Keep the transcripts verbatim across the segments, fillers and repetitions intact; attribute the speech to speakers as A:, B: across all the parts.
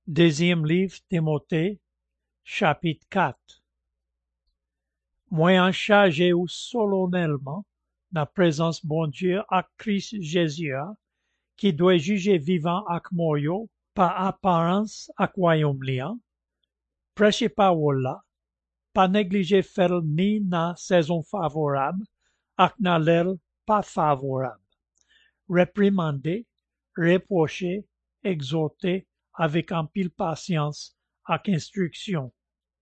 A: Deuxième livre Timothée, chapitre quatre. Moi en chargé ou solennellement, dans la présence bon Dieu à Christ Jésus, qui doit juger vivant ak moyo, par apparence ak royaume lian, prêcher parole là, pas négliger faire ni na saison favorable, ak na l'heure pas favorable. Réprimander, reprocher, exhorter avec un pile patience ak instruction.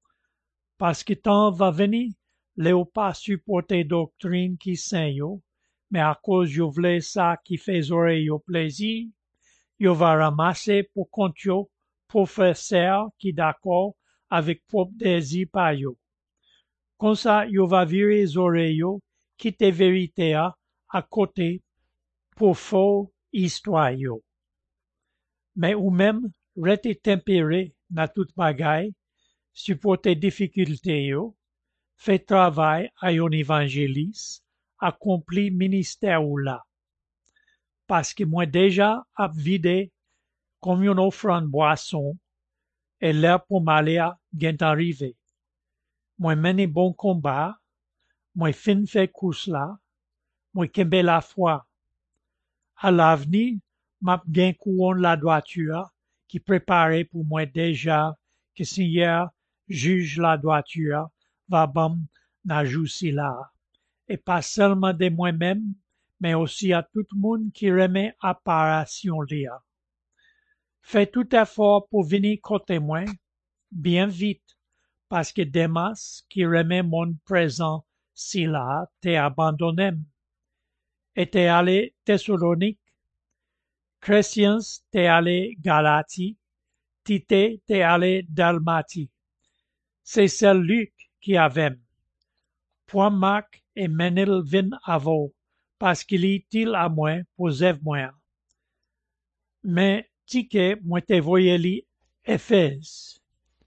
A: Parce que temps va venir, léo pas supporter doctrine qui saint yo, mais à cause yo vle ça qui fait oreille yo plaisir, yo va ramasser pour compte yo professeur qui d'accord avec propre désir par yo. Comme ça, yo va virer les oreilles yo, quitter vérité à, à côté pour faux histoire yo. Mais ou même, rester tempéré dans toute bagaille, supporter difficulté yo, fait travail à yon évangéliste, accompli ministère ou là. Parce que moi déjà ap vide comme yon offrande boisson, et l'air pour m'aller à gent arrivé. Moi mène bon combat, moi fin fait course là, moi kembe la foi. À l'avenir, m'a gen couronne la droiture qui préparé pour moi déjà que Seigneur juge la droiture va bam na joussi là. Et pas seulement de moi-même, mais aussi à tout le monde qui remet apparition là. Fais tout effort pour venir côté moi, bien vite, parce que Demas, qui remet mon présent si là, t'es abandonné. Et t'es allé Thessalonique, Chrétiens t'es allé Galatie, Tite t'es allé Dalmatie. C'est celle Luc qui avait. Point Marc et menil vin avo, parce qu'il est utile à moi pour zèv moi. Mais tike moi te voye li Éphèse.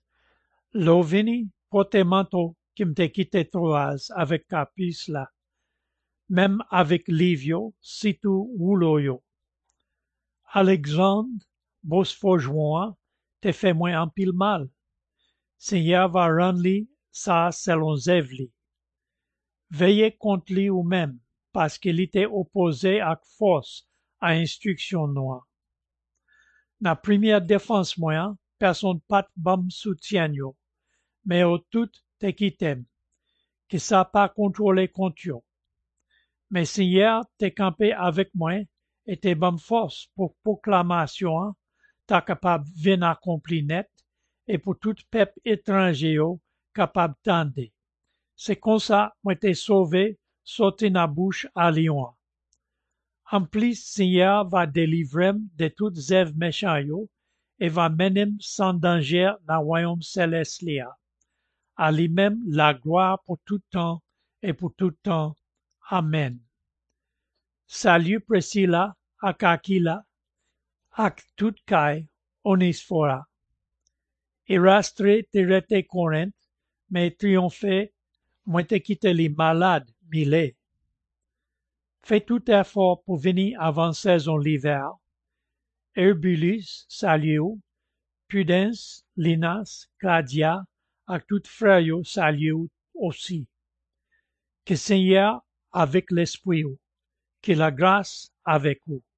A: Lo vini pote manteau qui m'te quitté Troas avec Capus là. Même avec Livio, sitou Wouloyo. Alexandre, Bosforjoin, te fait moins un pile mal. Seigneur va rendre li ça selon zèvli. Veillez contre lui ou même, parce qu'il était opposé avec force à instruction noire. La première défense moyen, personne pas bam soutien yo, mais au tout te quitem, que ça pas contrôlé contre yo. Mais Seigneur te campé avec moi et te bam force pour proclamation, ta capable vin accompli net, et pour tout peuple étranger yo capable tendre. C'est comme ça moi t'ai sauvé, sorti na bouche à lion. En plus, Seigneur va délivrer de toutes zèves méchants yo, et va mener sans danger dans le royaume céleste lia. À lui-même la gloire pour tout temps et pour tout temps. Amen. Salut Priscilla, ak Aquila, ak tout kai, Onesphora. Erastre te rete Corinthe, mais triomphé, moi te quitté les malades, mille. Fais tout effort pour venir avant saison l'hiver. Herbulus, salue, Prudence, Linas, Claudia, ak tout frère yo salue aussi. Que Seigneur avec l'esprit, que la grâce avec vous.